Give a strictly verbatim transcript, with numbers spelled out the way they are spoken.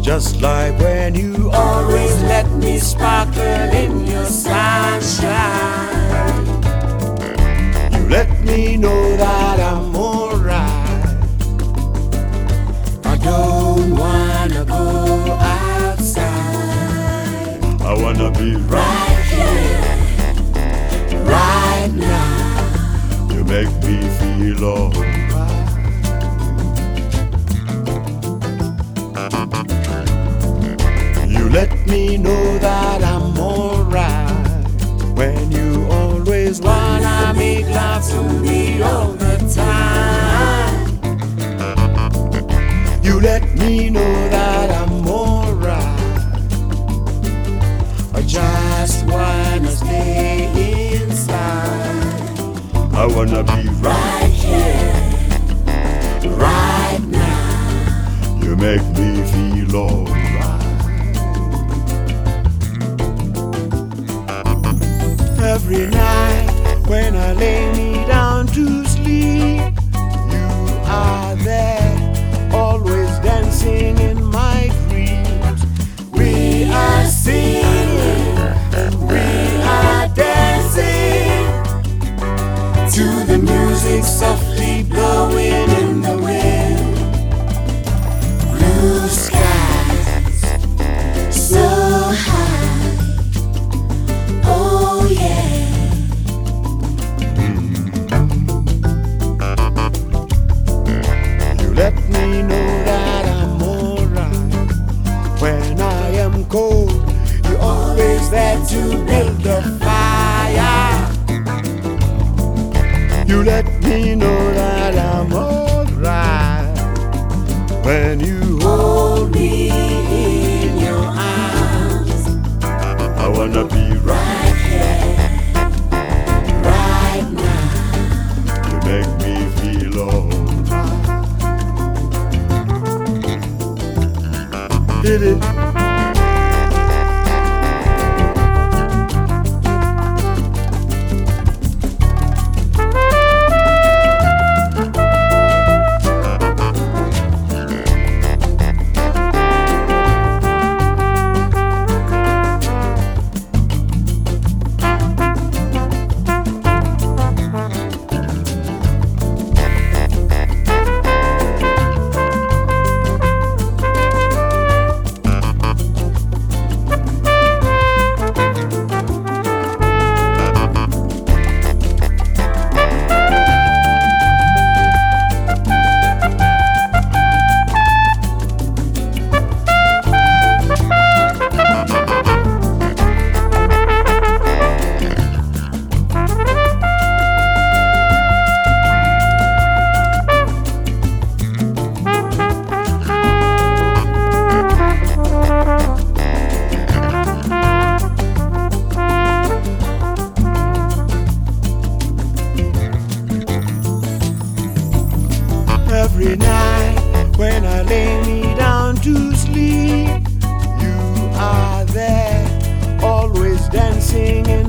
just like when you always let me sparkle in your sunshine. You let me know that I'm alright. I don't wanna go outside. I wanna be right here, right now. You make me feel alright. You let me know that I'm alright when you always wanna make love to me all the time. You let me know that I'm alright. I just wanna stay inside. I wanna be right here, right now. You make me feel alright. Every night when I lay me down to sleep, you are there, always dancing in my dreams. We are singing, we are dancing to the music softly blowing in the wind. Blue skies, so high, oh yeah. Let me know that I'm alright when I am cold. You're always there to build a fire. You let me know that I'm alright when you hold me in your arms. I wanna be right here, right now. You make me feel alright. Did it? Every night when I lay me down to sleep, you are there, always dancing in